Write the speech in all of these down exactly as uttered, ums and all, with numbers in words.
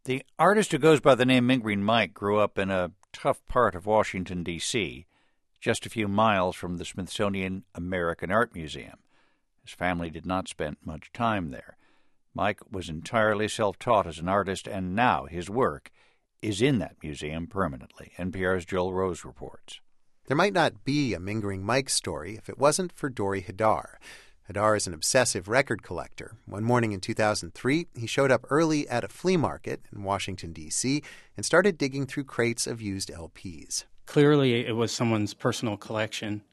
The artist who goes by the name Mingering Mike grew up in a tough part of Washington, D C, just a few miles from the Smithsonian American Art Museum. His family did not spend much time there. Mike was entirely self-taught as an artist, and now his work is in that museum permanently. N P R's Joel Rose reports. There might not be a Mingering Mike story if it wasn't for Dori Hadar. Hadar is an obsessive record collector. One morning in two thousand three, he showed up early at a flea market in Washington, D C, and started digging through crates of used L Ps. Clearly, it was someone's personal collection,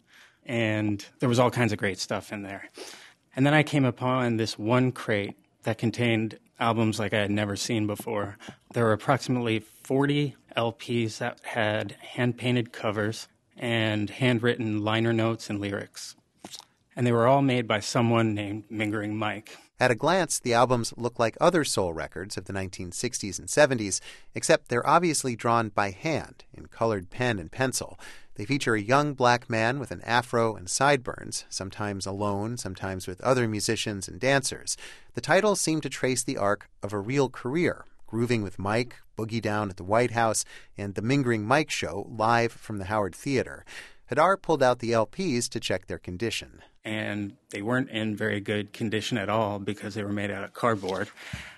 and there was all kinds of great stuff in there. And then I came upon this one crate that contained albums like I had never seen before. There were approximately forty L Ps that had hand-painted covers and handwritten liner notes and lyrics. And they were all made by someone named Mingering Mike. At a glance, the albums look like other soul records of the nineteen sixties and seventies, except they're obviously drawn by hand in colored pen and pencil. They feature a young black man with an afro and sideburns, sometimes alone, sometimes with other musicians and dancers. The titles seem to trace the arc of a real career: Grooving with Mike, Boogie Down at the White House, and The Mingering Mike Show, live from the Howard Theater. Hadar pulled out the L Ps to check their condition. And they weren't in very good condition at all because they were made out of cardboard.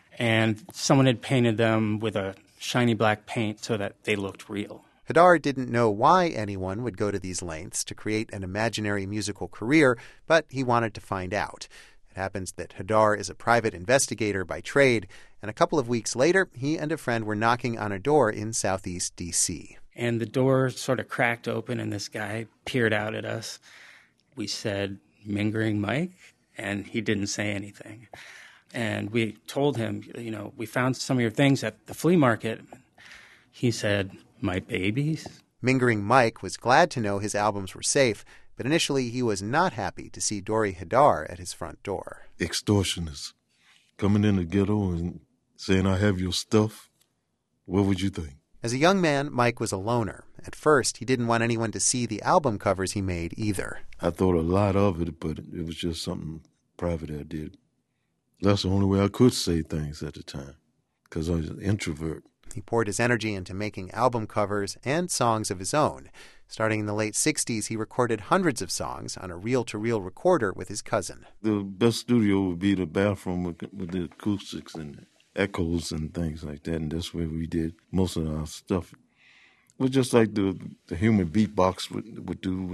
And someone had painted them with a shiny black paint so that they looked real. Hadar didn't know why anyone would go to these lengths to create an imaginary musical career, but he wanted to find out. It happens that Hadar is a private investigator by trade, and a couple of weeks later, he and a friend were knocking on a door in southeast D C. And the door sort of cracked open, and this guy peered out at us. We said, "Mingering Mike?" And he didn't say anything. And we told him, you know, we found some of your things at the flea market. He said, "My babies?" Mingering Mike was glad to know his albums were safe, but initially he was not happy to see Dori Hadar at his front door. Extortioners coming in the ghetto and saying, "I have your stuff." What would you think? As a young man, Mike was a loner. At first, he didn't want anyone to see the album covers he made either. I thought a lot of it, but it was just something private I did. That's the only way I could say things at the time, because I was an introvert. He poured his energy into making album covers and songs of his own. Starting in the late sixties, he recorded hundreds of songs on a reel-to-reel recorder with his cousin. The best studio would be the bathroom with, with the acoustics and echoes and things like that, and that's where we did most of our stuff. It was just like the the human beatbox would, would do.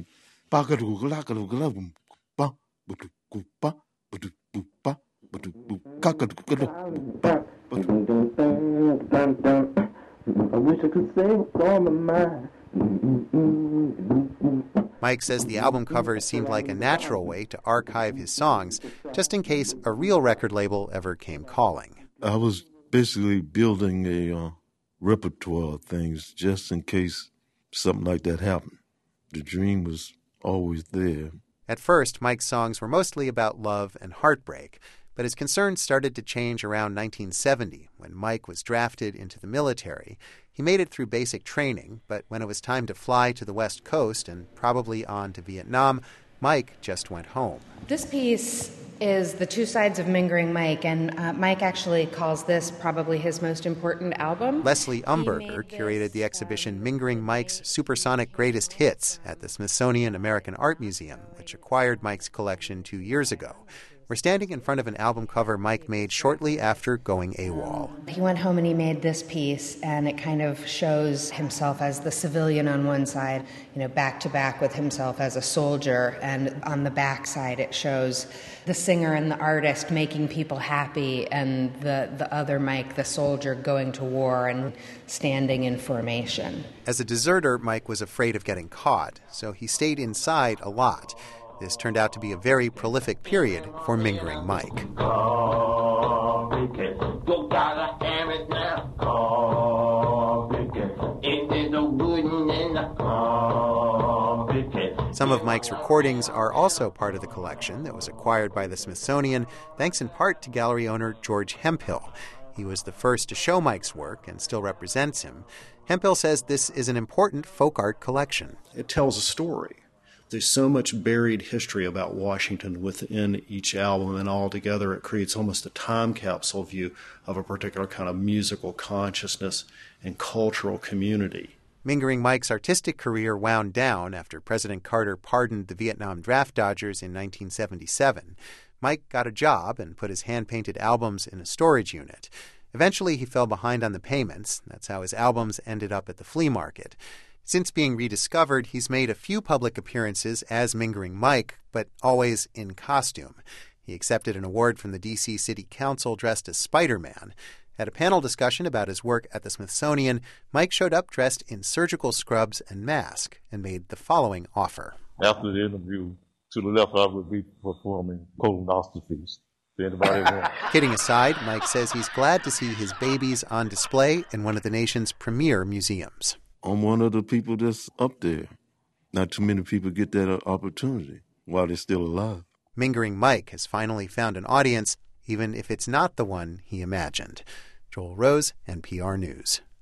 I wish I could say what's on my mind. Mike says the album covers seemed like a natural way to archive his songs, just in case a real record label ever came calling. I was basically building a uh, repertoire of things just in case something like that happened. The dream was always there. At first, Mike's songs were mostly about love and heartbreak, but his concerns started to change around nineteen seventy when Mike was drafted into the military. He made it through basic training, but when it was time to fly to the West Coast and probably on to Vietnam, Mike just went home. This piece is the two sides of Mingering Mike, and uh, Mike actually calls this probably his most important album. Leslie Umberger curated the exhibition Mingering Mike's Supersonic Greatest Hits at the Smithsonian American Art Museum, which acquired Mike's collection two years ago. We're standing in front of an album cover Mike made shortly after going AWOL. He went home and he made this piece, and it kind of shows himself as the civilian on one side, you know, back to back with himself as a soldier, and on the back side it shows the singer and the artist making people happy, and the, the other Mike, the soldier, going to war and standing in formation. As a deserter, Mike was afraid of getting caught, so he stayed inside a lot. This turned out to be a very prolific period for Mingering Mike. Some of Mike's recordings are also part of the collection that was acquired by the Smithsonian, thanks in part to gallery owner George Hemphill. He was the first to show Mike's work and still represents him. Hemphill says this is an important folk art collection. It tells a story. There's so much buried history about Washington within each album, and all together it creates almost a time capsule view of a particular kind of musical consciousness and cultural community. Mingering Mike's artistic career wound down after President Carter pardoned the Vietnam draft dodgers in nineteen seventy-seven. Mike got a job and put his hand-painted albums in a storage unit. Eventually, he fell behind on the payments. That's how his albums ended up at the flea market. Since being rediscovered, he's made a few public appearances as Mingering Mike, but always in costume. He accepted an award from the D C City Council dressed as Spider-Man. At a panel discussion about his work at the Smithsonian, Mike showed up dressed in surgical scrubs and mask and made the following offer. After the interview, to the left, I would be performing colonoscopies. Anybody want? Kidding aside, Mike says he's glad to see his babies on display in one of the nation's premier museums. I'm one of the people that's up there. Not too many people get that opportunity while they're still alive. Mingering Mike has finally found an audience, even if it's not the one he imagined. Joel Rose, N P R News.